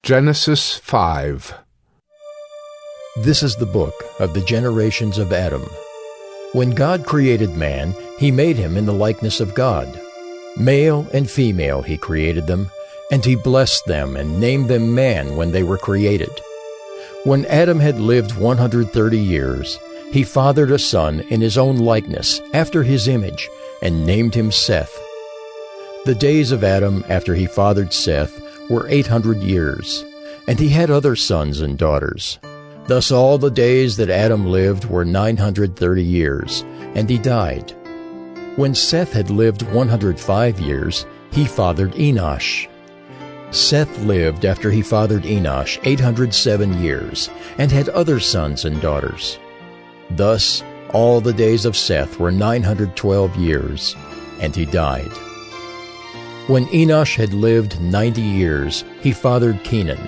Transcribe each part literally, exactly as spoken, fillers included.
Genesis five. This is the book of the generations of Adam. When God created man, he made him in the likeness of God. Male and female he created them, and he blessed them and named them man when they were created. When Adam had lived one hundred thirty years, he fathered a son in his own likeness, after his image, and named him Seth. The days of Adam after he fathered Seth were eight hundred years, and he had other sons and daughters. Thus all the days that Adam lived were nine hundred thirty years, and he died. When Seth had lived one hundred five years, he fathered Enosh. Seth lived after he fathered Enosh eight hundred seven years, and had other sons and daughters. Thus all the days of Seth were nine hundred twelve years, and he died. When Enosh had lived ninety years, he fathered Kenan.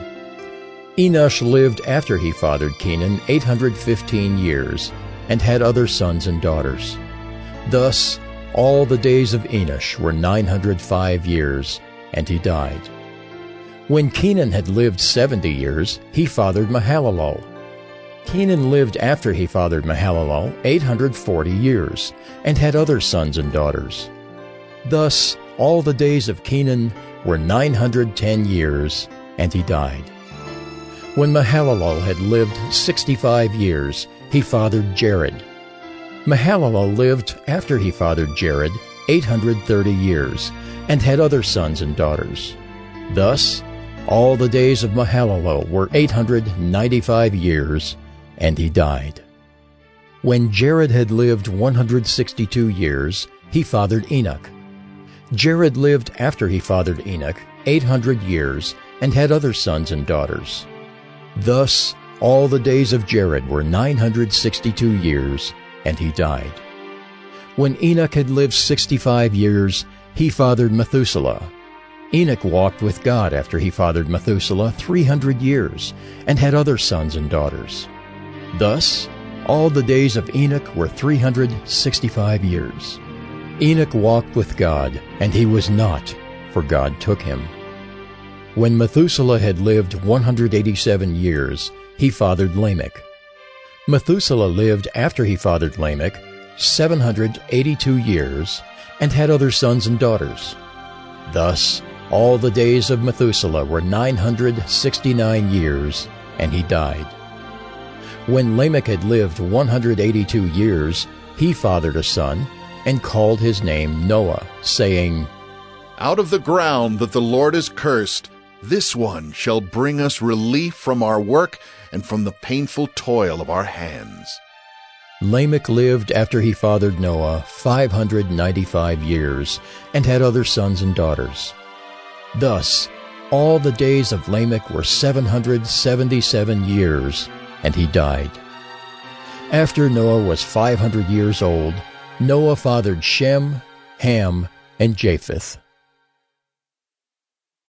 Enosh lived after he fathered Kenan eight hundred fifteen years, and had other sons and daughters. Thus all the days of Enosh were nine hundred five years, and he died. When Kenan had lived seventy years, he fathered Mahalalel. Kenan lived after he fathered Mahalalel eight hundred forty years, and had other sons and daughters. Thus all the days of Kenan were nine hundred ten years, and he died. When Mahalalel had lived sixty-five years, he fathered Jared. Mahalalel lived after he fathered Jared eight hundred thirty years, and had other sons and daughters. Thus all the days of Mahalalel were eight hundred ninety-five years, and he died. When Jared had lived one hundred sixty-two years, he fathered Enoch. Jared lived after he fathered Enoch eight hundred years, and had other sons and daughters. Thus all the days of Jared were nine hundred sixty-two years, and he died. When Enoch had lived sixty-five years, he fathered Methuselah. Enoch walked with God after he fathered Methuselah three hundred years, and had other sons and daughters. Thus all the days of Enoch were three hundred sixty-five years. Enoch walked with God, and he was not, for God took him. When Methuselah had lived one hundred eighty-seven years, he fathered Lamech. Methuselah lived after he fathered Lamech seven hundred eighty-two years, and had other sons and daughters. Thus all the days of Methuselah were nine hundred sixty-nine years, and he died. When Lamech had lived one hundred eighty-two years, he fathered a son, and called his name Noah, saying, Out of the ground that the Lord has cursed, this one shall bring us relief from our work and from the painful toil of our hands. Lamech lived after he fathered Noah five hundred ninety-five years, and had other sons and daughters. Thus all the days of Lamech were seven hundred seventy-seven years, and he died. After Noah was five hundred years old, Noah fathered Shem, Ham, and Japheth.